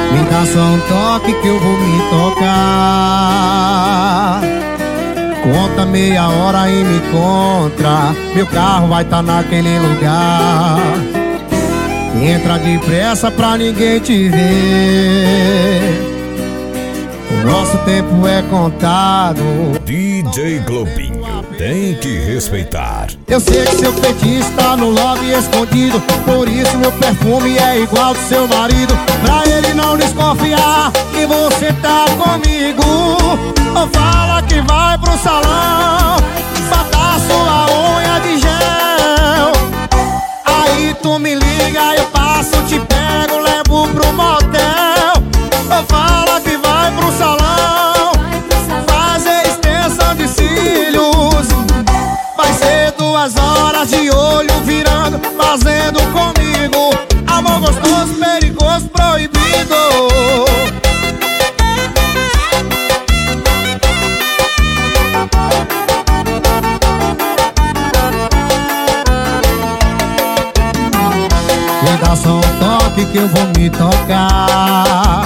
Me dá só um toque que eu vou me tocar. Conta meia hora e me encontra. Meu carro vai tá naquele lugar. Entra depressa pra ninguém te ver. O nosso tempo é contado. DJ Globinho tem que respeitar. Eu sei que seu fetiche tá no lobby escondido, por isso meu perfume é igual do seu marido. Pra ele não desconfiar que você tá comigo, ou fala que vai pro salão botar sua unha de gel. Aí tu me liga, eu passo, te pego, levo pro motel. Ou fala que vai pro salão fazer extensão de cílios. Vai ser 2 horas de olho virando, fazendo comigo amor gostoso, perigoso, proibido. Me dá só um toque que eu vou me tocar.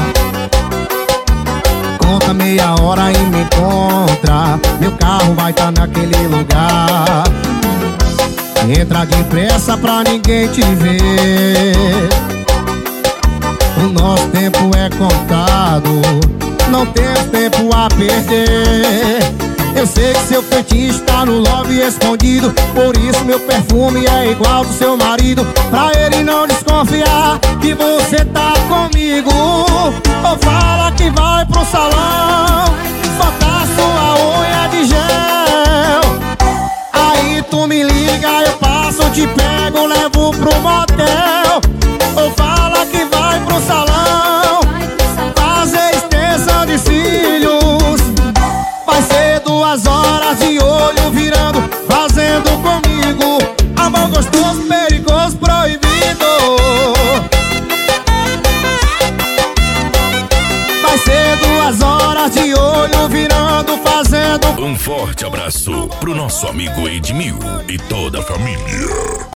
Conta meia hora e me encontra. Meu carro vai tá naquele lugar. Entra depressa pra ninguém te ver. O nosso tempo é contado, não temos tempo a perder. Eu sei que seu fetiche tá no lobby escondido, por isso meu perfume é igual do seu marido. Pra ele não desconfiar que você tá comigo, ou fala que vai pro salão botar sua unha de gel. Aí tu me liga, eu passo, te pego, levo pro motel. Ou fala que vai pro salão fazer extensão de cílios. Vai ser 2 horas de olho virando, fazendo comigo amor gostoso, perigoso, proibido. Vai ser 2 horas de olho virando, fazendo. Um forte abraço pro nosso amigo Edmil e toda a família.